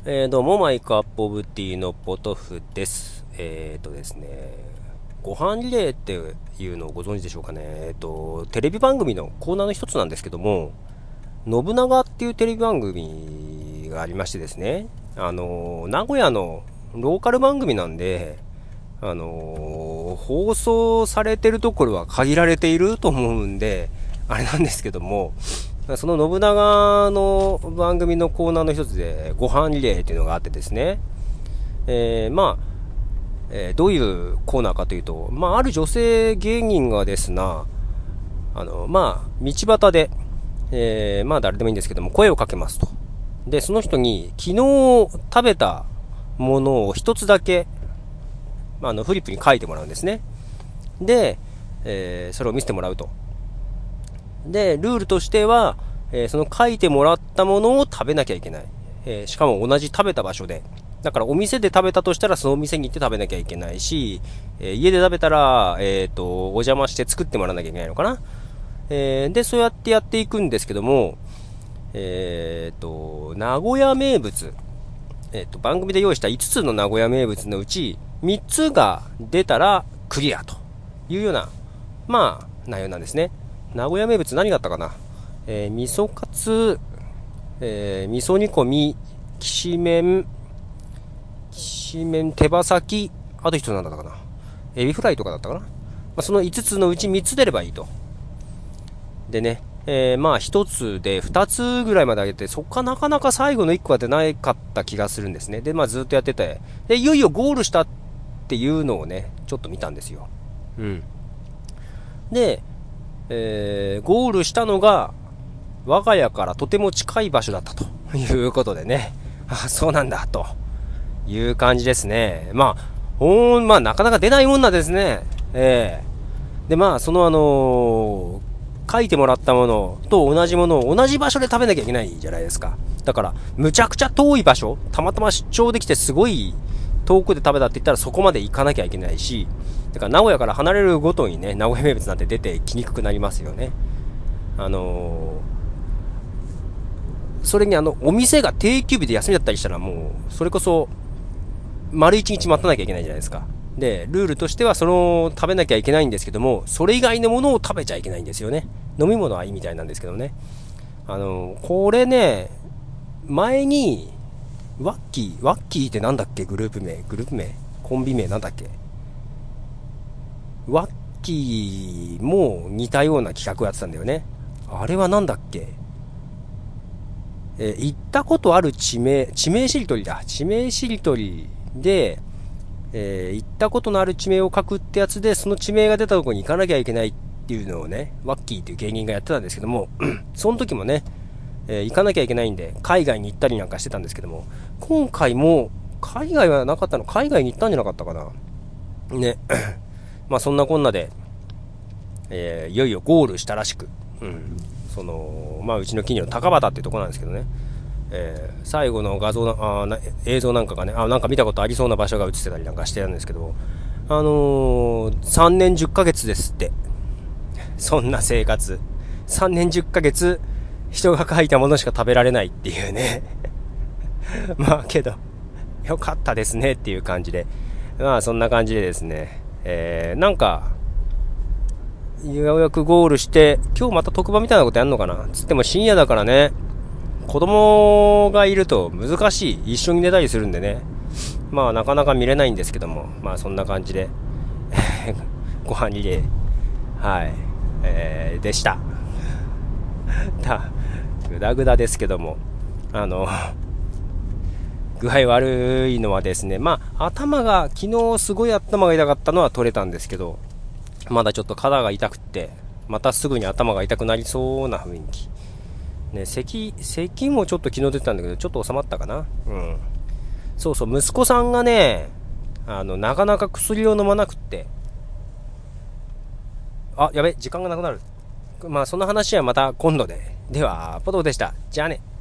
どうも、マイクアップオブティーのポトフです。ですね、ご飯リレーっていうのをご存知でしょうかね。テレビ番組のコーナーの一つなんですけども、信長っていうテレビ番組がありましてですね、名古屋のローカル番組なんで、放送されてるところは限られていると思うんで、あれなんですけども、その信長の番組のコーナーの一つで、ご飯リレーっていうのがあってですね、どういうコーナーかというと、ある女性芸人がですな、道端で、誰でもいいんですけども、声をかけますと。で、その人に、昨日食べたものを一つだけ、フリップに書いてもらうんですね。で、それを見せてもらうと。で、ルールとしては、その書いてもらったものを食べなきゃいけない。しかも同じ食べた場所で。だからお店で食べたとしたらそのお店に行って食べなきゃいけないし、家で食べたら、お邪魔して作ってもらわなきゃいけないのかな。で、そうやってやっていくんですけども、名古屋名物。番組で用意した5つの名古屋名物のうち、3つが出たらクリアというような、内容なんですね。名古屋名物何があったかな。味噌カツ、味噌煮込み、きしめん、手羽先、あと一つなんだったかな。エビフライとかだったかな。その5つのうち3つ出ればいいと。でね、1つで2つぐらいまで上げて、そこからなかなか最後の1個は出なかった気がするんですね。で、ずっとやってて、で、いよいよゴールしたっていうのをね、ちょっと見たんですよ。うん。で、ゴールしたのが、我が家からとても近い場所だったということでね。そうなんだ、という感じですね。なかなか出ないもんなんですね。で、書いてもらったものと同じものを同じ場所で食べなきゃいけないじゃないですか。だから、むちゃくちゃ遠い場所、たまたま出張できてすごい遠くで食べたって言ったらそこまで行かなきゃいけないし、だから名古屋から離れるごとにね、名古屋名物なんて出てきにくくなりますよね。それにお店が定休日で休みだったりしたらもう、それこそ、丸一日待たなきゃいけないじゃないですか。で、ルールとしては食べなきゃいけないんですけども、それ以外のものを食べちゃいけないんですよね。飲み物はいいみたいなんですけどね。これね、前に、ワッキーってなんだっけ、グループ名、コンビ名なんだっけ。ワッキーも似たような企画をやってたんだよね。あれはなんだっけ。行ったことある地名しりとりだ。地名しりとりで、行ったことのある地名を書くってやつで、その地名が出たところに行かなきゃいけないっていうのをね、ワッキーっていう芸人がやってたんですけども、その時もね、行かなきゃいけないんで、海外に行ったりなんかしてたんですけども、今回も、海外はなかったの、海外に行ったんじゃなかったかな。ね。そんなこんなで、いよいよゴールしたらしく、うちの近所の高畑っていうところなんですけどね、最後の映像なんかがね、なんか見たことありそうな場所が映ってたりなんかしてるんですけど、3年10ヶ月ですって。そんな生活。3年10ヶ月、人が書いたものしか食べられないっていうね。けど、よかったですねっていう感じで。そんな感じでですね。なんか、ようやくゴールして、今日また特番みたいなことやんのかなつっても深夜だからね、子供がいると難しい。一緒に寝たりするんでね。なかなか見れないんですけども、そんな感じで、ご飯リレー、はい、でした。ぐだぐだですけども、具合悪いのはですね、昨日すごい頭が痛かったのは取れたんですけど、まだちょっと肩が痛くって、またすぐに頭が痛くなりそうな雰囲気。ね、咳もちょっと昨日出てたんだけど、ちょっと収まったかな。うん。そうそう、息子さんがね、なかなか薬を飲まなくって。やべ、時間がなくなる。その話はまた今度で。では、ポトフでした。じゃあね。